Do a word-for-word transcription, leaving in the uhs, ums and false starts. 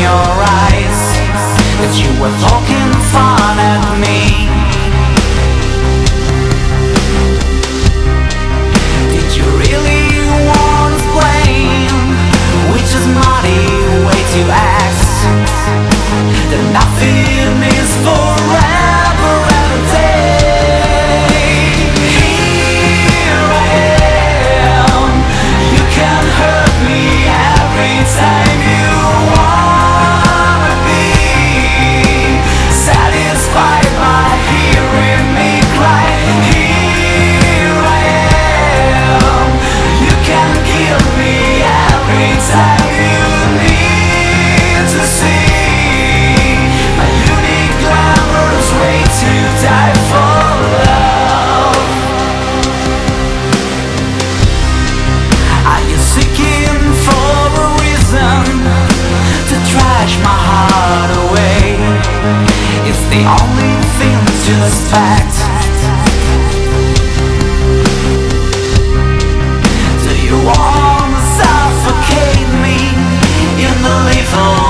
your eyes that you were poking fun at me. Did you really want to explain which is mighty way to act? That nothing is forever and a day. Here I am. You can hurt me every time you wanna be satisfied by hearing me cry. Here I am. You can kill me every time you need to see my unique glamorous way to die for love. Are you seeking for a reason to trash my heart away? It's the only thing that's just fact. Do you want to suffocate me in the lethal